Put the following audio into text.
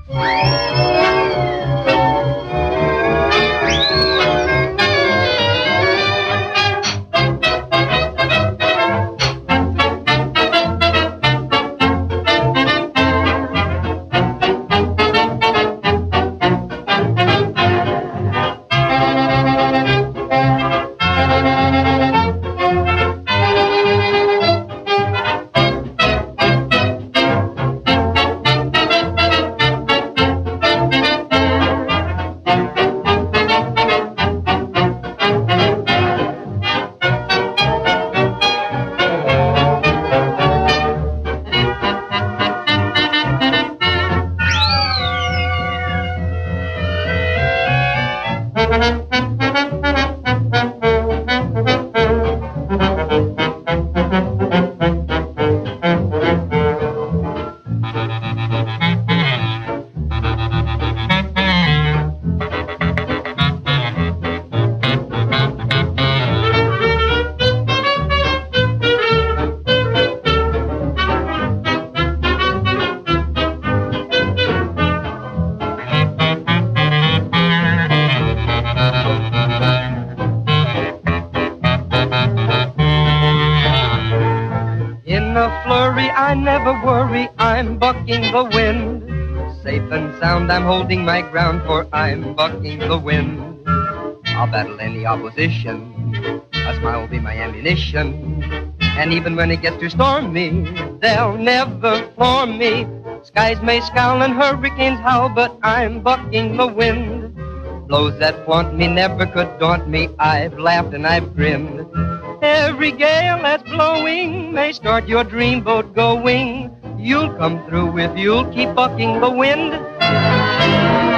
In a flurry, I never worry, I'm bucking the wind. Safe and sound, I'm holding my ground, for I'm bucking the wind. I'll battle any opposition, a smile will be my ammunition. And even when it gets too stormy, they'll never floor me. Skies may scowl and hurricanes howl, but I'm bucking the wind. Blows that want me never could daunt me, I've laughed and I've grinned. Every gale that's blowing may start your dreamboat going. You'll come through if you'll keep bucking the wind.